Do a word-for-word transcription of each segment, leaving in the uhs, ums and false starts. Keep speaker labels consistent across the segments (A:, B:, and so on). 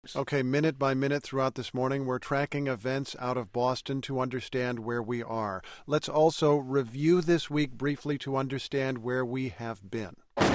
A: Okay, minute by minute throughout this morning, we're tracking events out of Boston to understand where we are. Let's also review this week briefly to understand where we have been.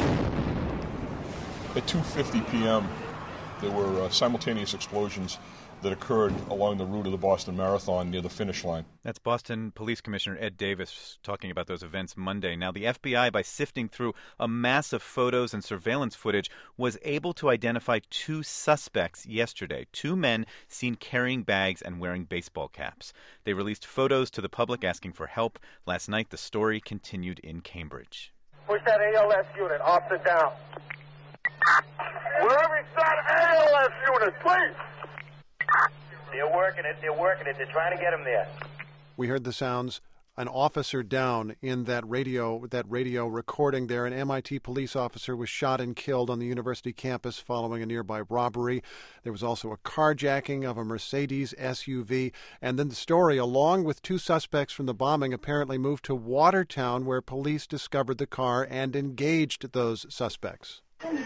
B: At two fifty p.m., there were uh, simultaneous explosions that occurred along the route of the Boston Marathon near the finish line.
C: That's Boston Police Commissioner Ed Davis talking about those events Monday. Now, the F B I, by sifting through a mass of photos and surveillance footage, was able to identify two suspects yesterday, two men seen carrying bags and wearing baseball caps. They released photos to the public asking for help. Last night, the story continued in Cambridge.
D: Push that A L S unit off and down. Wherever it's that A L S unit, please.
E: They're working it. They're working it. They're trying to get him there.
A: We heard the sounds. An officer down in that radio that radio recording there. An M I T police officer was shot and killed on the university campus following a nearby robbery. There was also a carjacking of a Mercedes S U V. And then the story, along with two suspects from the bombing, apparently moved to Watertown, where police discovered the car and engaged those suspects.
D: You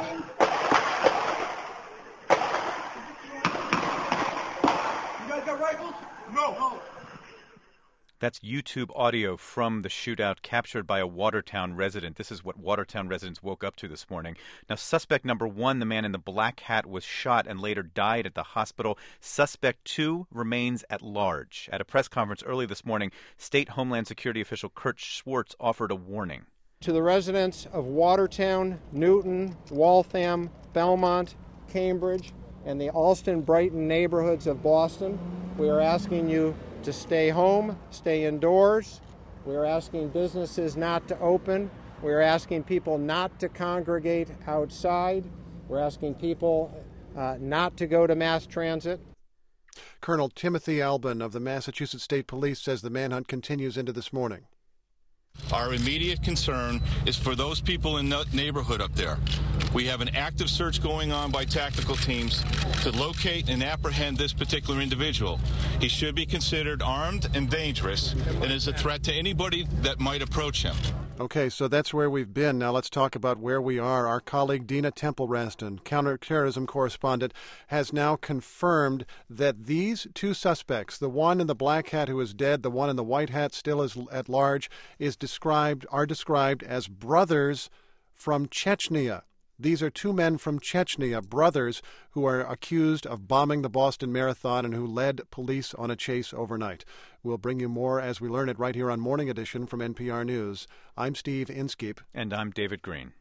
D: guys got rifles? No. No.
C: That's YouTube audio from the shootout captured by a Watertown resident. This is what Watertown residents woke up to this morning. Now, suspect number one, the man in the black hat, was shot and later died at the hospital. Suspect two remains at large. At a press conference early this morning, State Homeland Security official Kurt Schwartz offered a warning.
F: To the residents of Watertown, Newton, Waltham, Belmont, Cambridge, and the Allston-Brighton neighborhoods of Boston, we are asking you to stay home, stay indoors. We are asking businesses not to open. We are asking people not to congregate outside. We're asking people uh, not to go to mass transit.
A: Colonel Timothy Albin of the Massachusetts State Police says the manhunt continues into this morning.
G: Our immediate concern is for those people in the neighborhood up there. We have an active search going on by tactical teams to locate and apprehend this particular individual. He should be considered armed and dangerous and is a threat to anybody that might approach him.
A: Okay, so that's where we've been. Now let's talk about where we are. Our colleague Dina Temple-Raston, counterterrorism correspondent, has now confirmed that these two suspects, the one in the black hat who is dead, the one in the white hat still is at large, is described are described as brothers from Chechnya. These are two men from Chechnya, brothers, who are accused of bombing the Boston Marathon and who led police on a chase overnight. We'll bring you more as we learn it right here on Morning Edition from N P R News. I'm Steve Inskeep.
C: And I'm David Green.